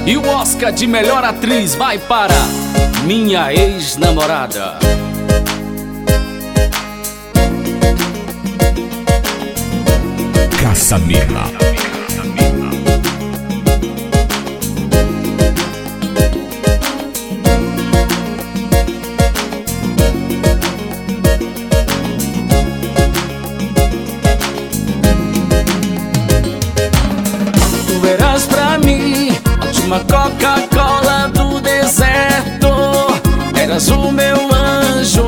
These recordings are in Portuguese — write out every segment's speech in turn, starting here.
E o Oscar de melhor atriz vai para Minha Ex-Namorada. Caçamila. Tu eras pra mim uma Coca-Cola do deserto, eras o meu anjo.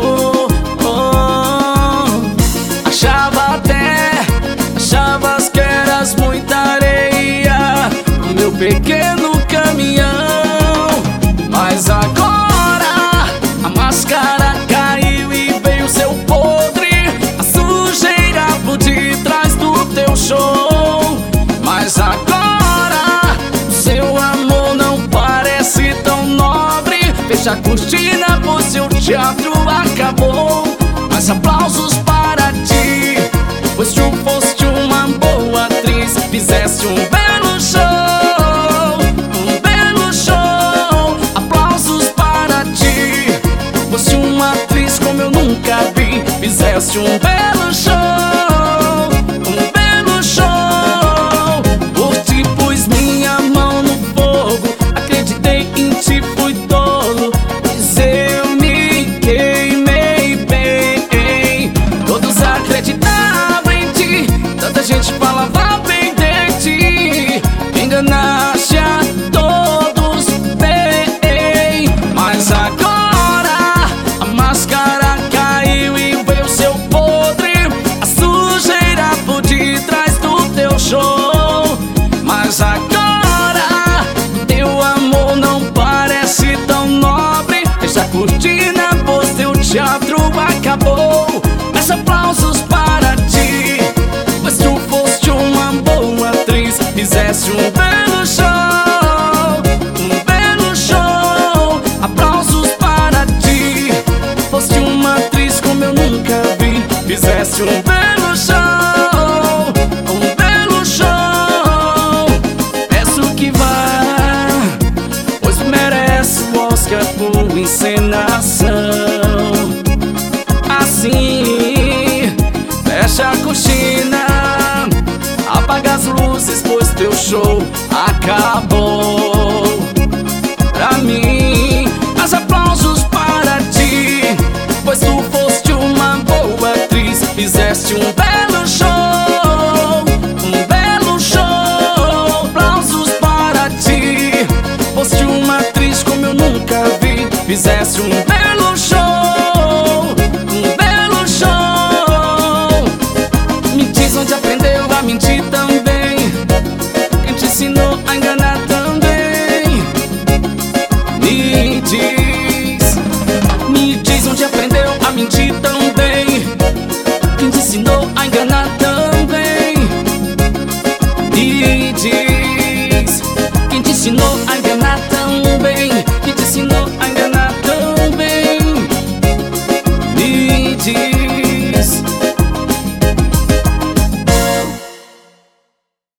Achavas que eras muita areia no meu pequeno caminhão. Mas agora a máscara caiu e veio seu podre, a sujeira por detrás do teu show. Mas agora o seu amor não parece tão nobre. Fecha a cortina, pois seu teatro acabou. Mas aplausos para ti, pois tu foste uma boa atriz. Fizeste um belo show, um belo show. Aplausos para ti, foste uma atriz como eu nunca vi. Fizeste um belo show, um belo show. Por ti pus minha mão no fogo, acreditei em ti, fui tolo, mas eu me queimei bem. Todos acreditavam em ti, tanta gente falava bem de ti. Enganaste a todos bem. Mas agora a máscara caiu e veio seu podre, a sujeira por detrás do teu show. Mas agora teu amor não parece tão nobre. Fecha a cortina, pois teu teatro acabou. Mas aplausos para ti, pois tu foste uma boa atriz. Fizeste um belo show, um belo show. Aplausos para ti, foste uma atriz como eu nunca vi. Fizeste um belo show, um belo show. Peço que vá, pois merece o Oscar por encenação. Assim, fecha a cortina, apaga as luzes, pois teu show acabou.